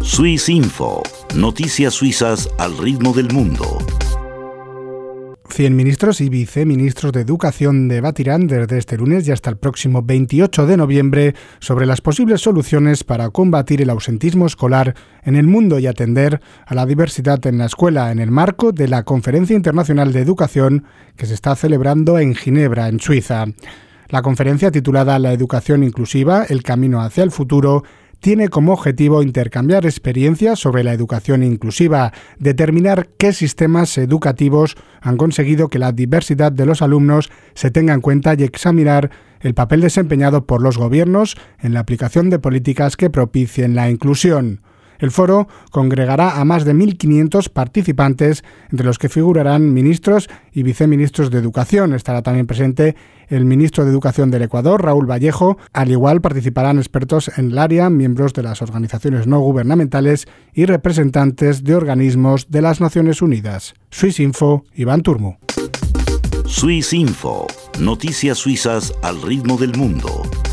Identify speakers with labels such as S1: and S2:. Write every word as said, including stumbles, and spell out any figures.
S1: Swiss Info, noticias suizas al ritmo del mundo.
S2: cien ministros y viceministros de Educación debatirán desde este lunes y hasta el próximo veintiocho de noviembre sobre las posibles soluciones para combatir el ausentismo escolar en el mundo y atender a la diversidad en la escuela en el marco de la Conferencia Internacional de Educación que se está celebrando en Ginebra, en Suiza. La conferencia, titulada La educación inclusiva, el camino hacia el futuro, tiene como objetivo intercambiar experiencias sobre la educación inclusiva, determinar qué sistemas educativos han conseguido que la diversidad de los alumnos se tenga en cuenta y examinar el papel desempeñado por los gobiernos en la aplicación de políticas que propicien la inclusión. El foro congregará a más de mil quinientos participantes, entre los que figurarán ministros y viceministros de Educación. Estará también presente el ministro de Educación del Ecuador, Raúl Vallejo. Al igual participarán expertos en el área, miembros de las organizaciones no gubernamentales y representantes de organismos de las Naciones Unidas. Swiss Info, Iván Turmo.
S1: Swiss Info, noticias suizas al ritmo del mundo.